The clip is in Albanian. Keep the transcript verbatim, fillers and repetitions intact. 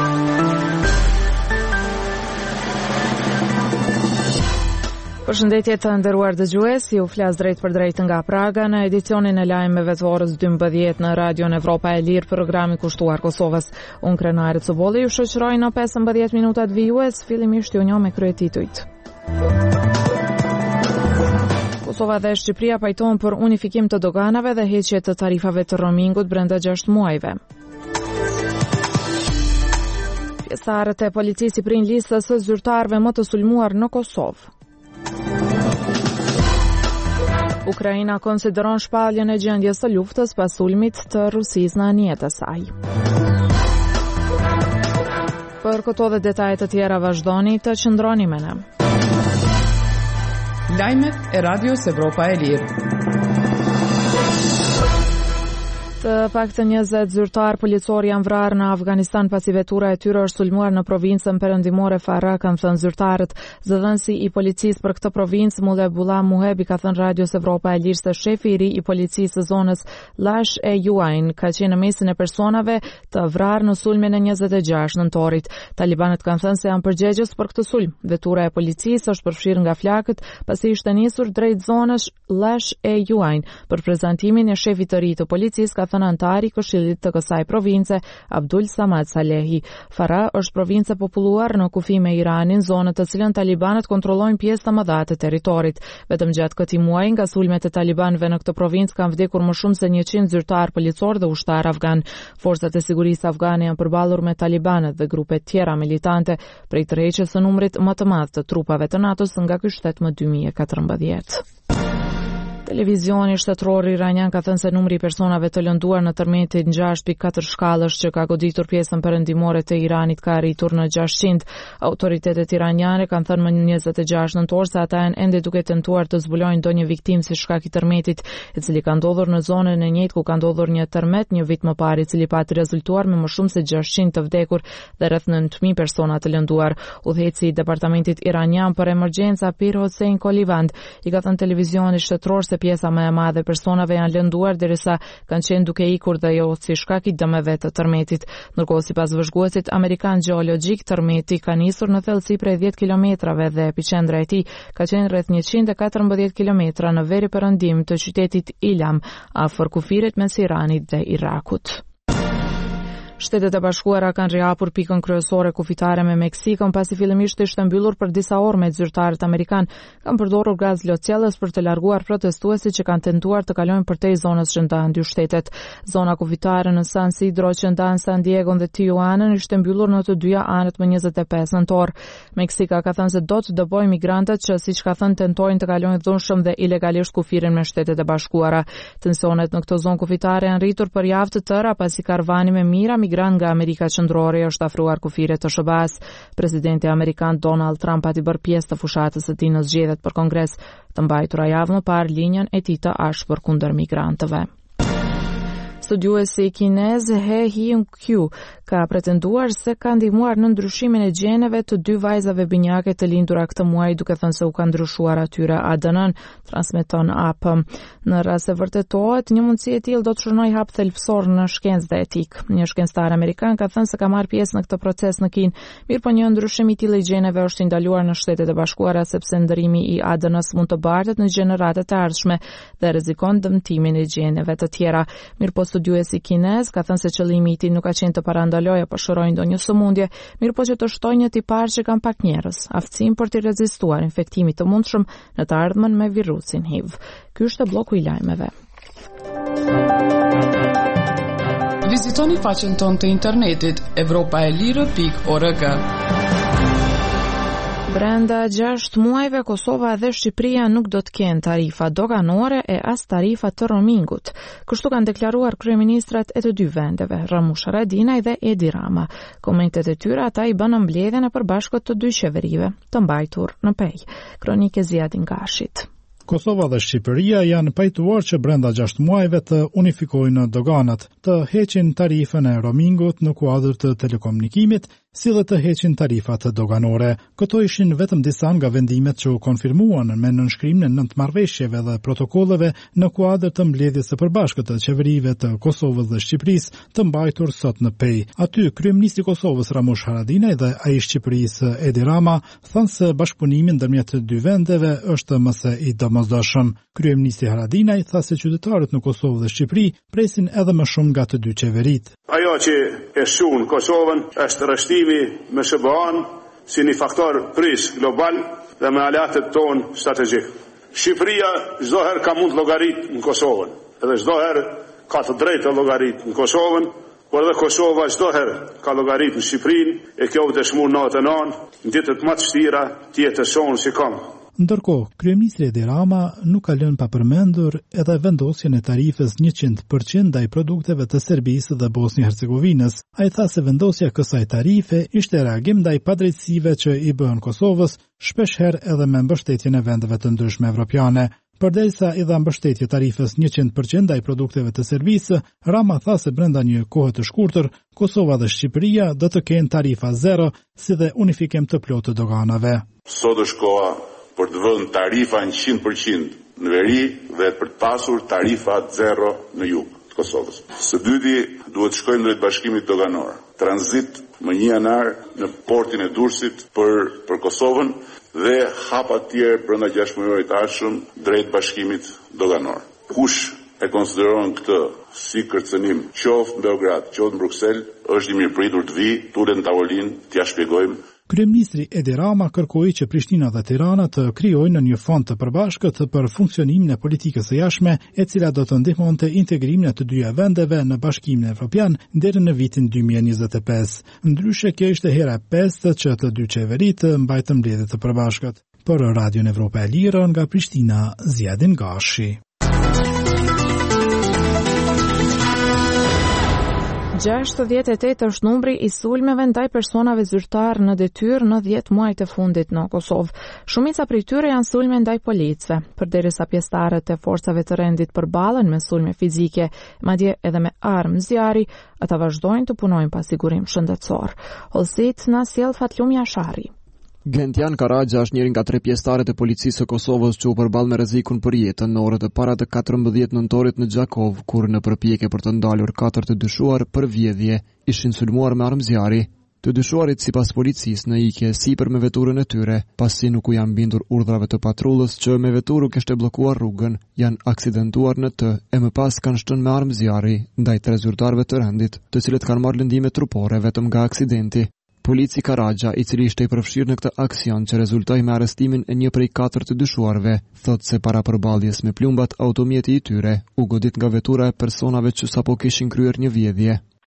Përshëndetje të nderuar dëgjues, ju flas drejt për drejt nga Praga në edicionin e lajmeve të orës dymbëdhjetë në Radion Evropa e Lirë, programi kushtuar Kosovës. Unë Krenare Cobolli ju shoqëroj në pesëmbëdhjetë minutat vijues, fillimisht ju njoh me kryetitujt. Kosova dhe Shqipëria pajtohen për unifikim të doganave dhe heqje të tarifave të roamingut brenda gjashtë muajve. Pjesëtarët e policisë i prin listës së zyrtarëve më të sulmuar në Kosovë. Ukraina konsideron shpalljen e gjendjes së luftës pas sulmit të Rusisë në anijet e saj. Për këto dhe detajet të tjera vazhdoni të qëndroni me ne. Lajmet e Radios Evropa e Lirë. Të paktën njëzet zyrtar policor janë vrarë në Afganistan pasi vetura e tyre është sulmuar në provincën perëndimore Farah, kanë thënë zyrtarët. Zëdhënësi i policisë për këtë provincë, Mullebullah Muhebi, ka thënë Radios Evropa e Lirë se shefi i ri i policisë së zonës Lash e Juajn ka qenë në mesin e personave të vrarë në sulmin e njëzet e gjashtë nëntorit. Talibanët kanë thënë se janë përgjegjës për këtë sulm. Vetura e policisë është përfshirë nga flakët pasi ishte nisur drejt zonës Lash e Juajn për prezantimin e shefit të ri të policisë, ka thënë antari i këshillit të kësaj province, Abdul Samad Salehi. Farah është provincë e populluar në kufi me Iranin, zonë të cilën talibanët kontrollojnë pjesë të mëdha të territorit. Vetëm gjatë këtij muaji nga sulmet e talibanëve në këtë provincë kanë vdekur më shumë se njëqind zyrtar policor dhe ushtar afgan. Forcat e sigurisë afgane janë përballur me talibanët dhe grupe tjera militante prej tërheqjes së numrit më të madh të trupave të NATO-s nga ky shtet më dy mijë e katërmbëdhjetë. Televizioni shtetëror iranian ka thënë se numri i personave të lënduar në tërmetin gjashtë pikë katër shkallësh që ka goditur pjesën perëndimore të Iranit ka arritur në gjashtëqind. Autoritetet iraniane kanë thënë më njëzet e gjashtë nëntor se ata janë ende duke tentuar të zbulojnë ndonjë viktimë si shkak i tërmetit, i cili ka ndodhur në zonën e njëjtë ku ka ndodhur një tërmet një vit më parë, i cili pati rezultuar me më shumë se gjashtëqind të vdekur dhe rreth nëntë mijë persona të lënduar. Udhëheci i departamentit iranian për emergjenca Pir Hossein Kolivand i ka thënë televizionit shtetëror se pjesa më e madhe personave janë lënduar derisa kanë qenë duke ikur dhe jo si shkak i dëmeve të tërmetit. Ndërkohë sipas vëzhguesit amerikan gjeologjik, tërmeti ka nisur në thellësi prej dhjetë kilometrave dhe epiqendra e tij ka qenë rreth njëqind e katërmbëdhjetë kilometra në veri perëndim të qytetit Ilam, afër kufirit mes Iranit dhe Irakut. Shtetet e Bashkuara kanë rihapur pikën kryesore kufitare me Meksikën pasi fillimisht ishte mbyllur për disa orë me zyrtarët amerikan kanë përdorur gaz lotcellës për të larguar protestuesit që kanë tentuar të kalojnë përtej zonës që ndahen dy shtetet. Zona kufitare në San Isidro që ndahen San Diego dhe Tijuanën ishte mbyllur në të dyja anët më njëzet e pesë nëntor. Meksika ka thënë se do të dëbojë migrantët që siç ka thënë tentojnë të kalojnë dhunshëm dhe ilegalisht kufirin me Shtetet e Bashkuara. Tensionet në këtë zonë kufitare janë rritur për javë të tëra pasi karvani me mijëra migrant nga Amerika Qendrore është afruar kufirit të S B A-s. Presidenti amerikan Donald Trump pati bërë pjesë të fushatës së tij në zgjedhjet për Kongres, të mbajtura javë më parë linjën e tij të ashpër kundër migrantëve. Studiuesi kinez He Hyun-kyu ka pretenduar se ka ndihmuar në ndryshimin e gjeneve të dy vajzave binjake të lindura këtë muaj, duke thënë se u ka ndryshuar atyre A D N-n, transmeton A P. Në rast se vërtetohet, një mundësi e tillë do të shënojë hap thelbësor në shkencë dhe etik. Një shkencëtar amerikan ka thënë se ka marrë pjesë në këtë proces në Kinë, mirëpo një ndryshim i tillë i gjeneve është ndaluar në Shtetet e Bashkuara sepse ndërrimi i A D N-s mund të bartet në gjeneratat e ardhshme dhe rrezikon dëmtimin e gjeneve të tjera. Mirëpo studiuesi kinez ka thënë se qëllimi i tij nuk ka qenë të parandalojë apo shërojë ndonjë sëmundje, mirëpo që të shtojë një tipar që kanë pak njerëz, aftësinë për të rezistuar infektimit të mundshëm në të ardhmen me virusin H I V. Ky është bloku i lajmeve. Vizitoni faqen tonë të internetit evropaelire pikë org. Brenda gjashtë muajve, Kosova dhe Shqipëria nuk do të kenë tarifa doganore e as tarifa të roamingut. Kështu kanë deklaruar kryeministrat e të dy vendeve, Ramush Haradinaj dhe Edi Rama. Komentet e tyre ata i bën mbledhjen e përbashkët të dy qeverive, të mbajtur në pej. Kronike Ziadin Gashit. Kosova dhe Shqipëria janë pajtuar që brenda gjashtë muajve të unifikojnë doganat, të heqin tarifën e roamingut në kuadër të telekomunikimit si dhe të heqin tarifat doganore. Këto ishin vetëm disa nga vendimet që u konfirmuan me nënshkrimin e nëntë marrëveshjeve dhe protokolleve në kuadër të mbledhjes së përbashkët të qeverive të Kosovës dhe Shqipërisë të mbajtur sot në Pej. Aty kryeministri i Kosovës Ramush Haradinaj dhe ai i Shqipërisë Edi Rama thanë se bashkëpunimi ndërmjet dy vendeve është më së i domosdoshëm. Kryeministri Haradinaj tha se qytetarët në Kosovë dhe Shqipëri presin edhe më shumë nga të dy qeveritë. Ajo që e shun Kosovën është rreshtimi me S B A-n si një faktor prish global dhe me aleatet tonë strategjik. Shqipëria çdo herë ka mund llogarit në Kosovën, edhe çdo herë ka të drejtë të llogarit në Kosovën, por edhe Kosova çdo herë ka llogarit në Shqipërinë, e kjo u dëshmuar natën e anë, në ditët më të vështira të jetës sonë si kam. Ndërkohë, kryeministri Edi Rama nuk ka lënë pa përmendur edhe vendosjen e tarifës njëqind përqind ndaj produkteve të Serbisë dhe Bosnjë-Hercegovinës. Ai tha se vendosja e kësaj tarife ishte reagim ndaj padrejtësive që i bëhen Kosovës, shpeshherë edhe me mbështetjen e vendeve të ndryshme evropiane. Përderisa i dha mbështetje tarifës njëqind përqind ndaj produkteve të Serbisë, Rama tha se brenda një kohe të shkurtër, Kosova dhe Shqipëria do të kenë tarifa zero, si dhe unifikim të plotë të doganave. Sot është koha për të vënë tarifa në njëqind përqind në veri dhe për të pasur tarifa zero në jug të Kosovës. Së dyti, duhet të shkojmë drejt bashkimit doganor. Tranzit më një janar në portin e Durrësit për për Kosovën dhe hapa të tjerë brenda gjashtë muajit të ardhshëm drejt bashkimit doganor. Kush e konsideron këtë si kërcënim, qoftë në Beograd, qoftë në Bruksel, është i mirëpritur të vi, tulet në tavolinë, t'ia shpjegojmë. Kryeministri Edi Rama kërkoi që Prishtina dhe Tirana të krijojnë një fond të përbashkët për funksionimin e politikës së jashtme, e cila do të ndihmonte integrimin e të dyja vendeve në Bashkimin Evropian deri në vitin dy mijë e njëzet e pesë. Ndryshe, kjo ishte hera e pestë që të dy qeveritë mbajtën mbledhje të përbashkët. Për Radion Evropa e Lirë nga Prishtina, Zjadin Gashi. gjashtëdhjetë e tetë është numri i sulmeve ndaj personave zyrtar në detyrë në dhjetë muajt e fundit në Kosovë. Shumica prej tyre janë sulme ndaj policëve, përderisa pjesëtarët e forcave të rendit përballen me sulme fizike, madje edhe me armë zjarri, ata vazhdojnë të punojnë pa sigurim shëndetësor. Hollësit na sjell Fatlum Jashari. Gentian Karaxha është njëri nga tre pjesëtarët e policisë së Kosovës që u përball me rrezikun për jetën në orët e para të katërmbëdhjetë nëntorit në Gjakov, kur në përpjekje për të ndalur katër të dyshuar për vjedhje, ishin sulmuar me armë zjarri. Të dyshuarit sipas policisë në ikje sipër me veturën e tyre, pasi nuk u janë bindur urdhrave të patrullës që me veturë kishte bllokuar rrugën, janë aksidentuar në të e më pas kanë shtënë me armë zjarri ndaj tre zyrtarëve të rendit, të cilët kanë marrë lëndime trupore vetëm nga aksidenti. Polici Karaxha, i cili ishte i përfshirë në këtë aksion që rezultoi me arrestimin e një prej katër të dyshuarve, thot se para përballjes me plumbat automjeti i tyre u godit nga vetura e personave që sapo kishin kryer një vjedhje.